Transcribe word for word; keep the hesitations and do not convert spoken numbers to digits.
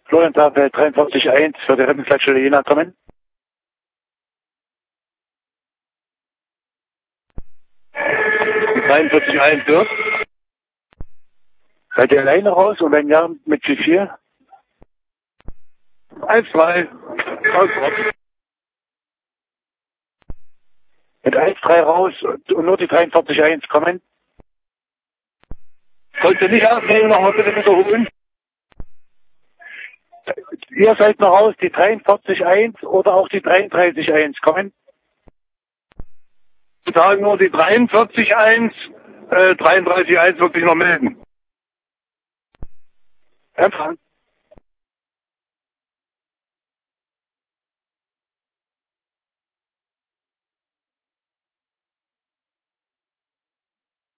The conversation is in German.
Florian Tafel dreiundvierzig eins für die Rettungsleitstelle Jena kommen. dreiundvierzig eins wird. Seid ihr alleine raus und wenn ja, mit wie viel? eins zwei. Ausdruck. Mit eins drei raus und nur die dreiundvierzig eins kommen. Sollt ihr nicht aufnehmen, nochmal bitte wiederholen? Ihr seid noch raus, die dreiundvierzig eins oder auch die dreiunddreißig eins kommen. Ich sage nur die dreiundvierzig eins, äh, dreiunddreißig eins wirklich noch melden. Empfang.